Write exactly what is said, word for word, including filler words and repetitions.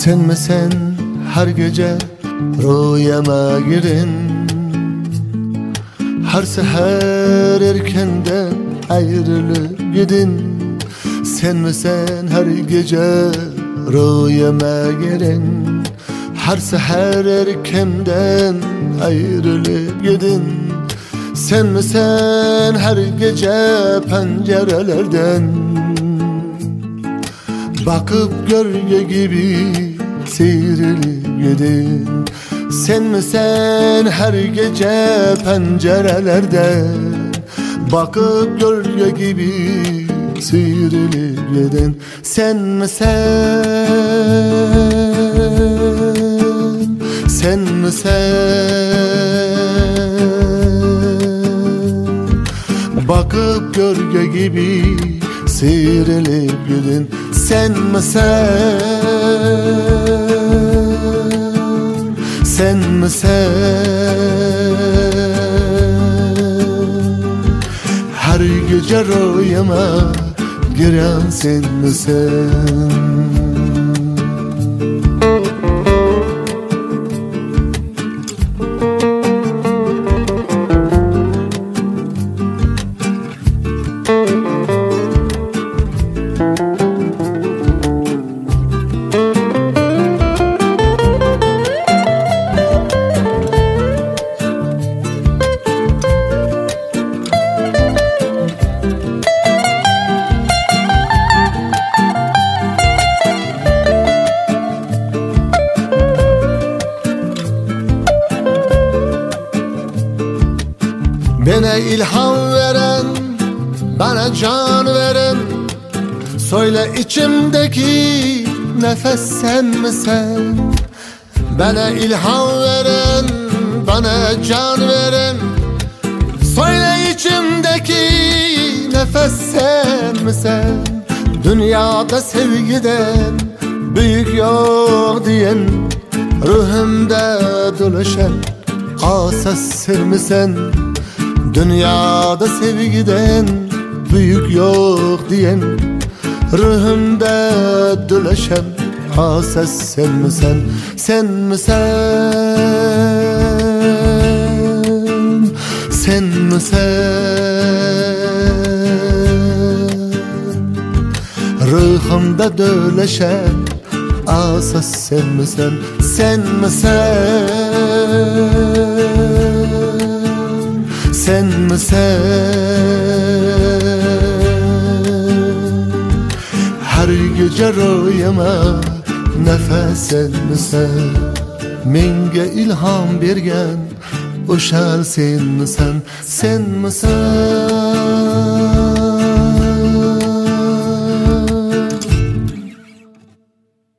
Sen mi sen her gece rüyama girin, her seher erkenden ayrılıp gidin. Sen mi sen her gece rüyama girin, her seher erkenden ayrılıp gidin. Sen mi sen her gece pencerelerden bakıp gölge gibi seyrilip gidin. Sen mi sen her gece pencerelerden bakıp gölge gibi seyrilip gidin. Sen mi sen, sen mi sen bakıp gölge gibi seyrilip gidin. Sen mi sen, sen mi sen her gece rüyama giren sen mi sen? Bana ilham veren, bana can veren, söyle içimdeki nefes sen mi sen? Bana ilham veren, bana can veren, söyle içimdeki nefes sen mi sen? Dünyada sevgiden büyük yok diyen, ruhumda dolaşan asas sen mi sen? Dünyada sevgiden büyük yok diyen, ruhumda dolaşan asas sen mi sen? Sen mi sen, sen mi sen ruhumda dolaşan asas sen mi sen? Sen mi sen, sen mi sen her gece rüyama nefes sen mi sen? Menga ilham bergan o'shal sen mi sen? Sen mi sen?